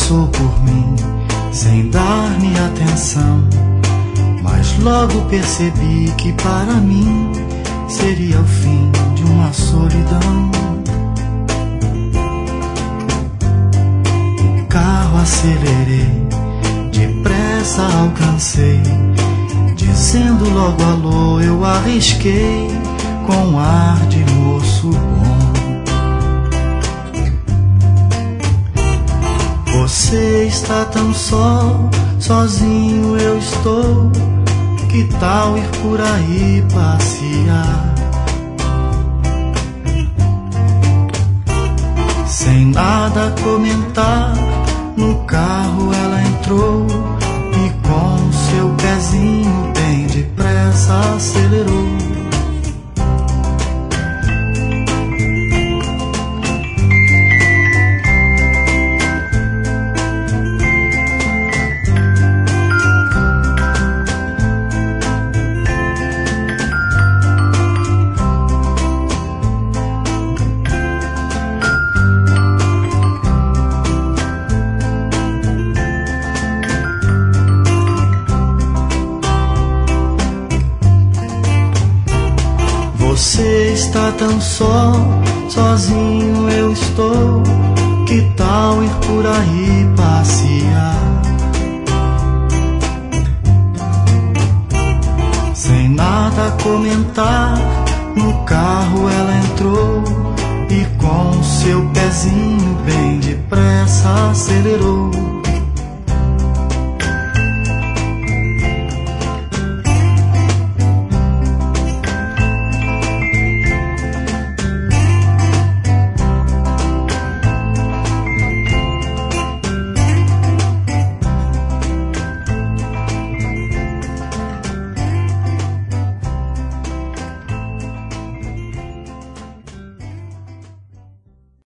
passou por mim sem dar-me atenção, mas logo percebi que para mim seria o fim de uma solidão. O carro acelerei, depressa alcancei, dizendo logo alô eu arrisquei com ar de moço bom. Você está tão só, sozinho eu estou, que tal ir por aí passear? Sem nada comentar, no carro ela entrou e com seu pezinho bem depressa acelerou. Você está tão só, sozinho eu estou, que tal ir por aí passear? Sem nada comentar, no carro ela entrou e com seu pezinho bem depressa acelerou.